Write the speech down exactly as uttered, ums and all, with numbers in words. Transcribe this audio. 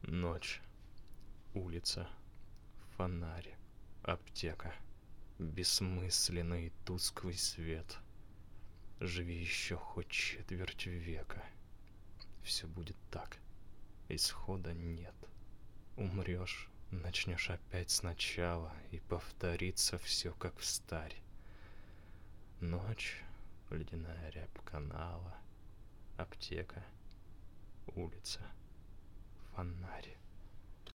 Ночь, улица, фонарь, аптека, бессмысленный тусклый свет. Живи еще хоть четверть века, все будет так, исхода нет. Умрешь, начнешь опять сначала, и повторится все как встарь. Ночь, ледяная рябь канала, аптека, улица, фонарь.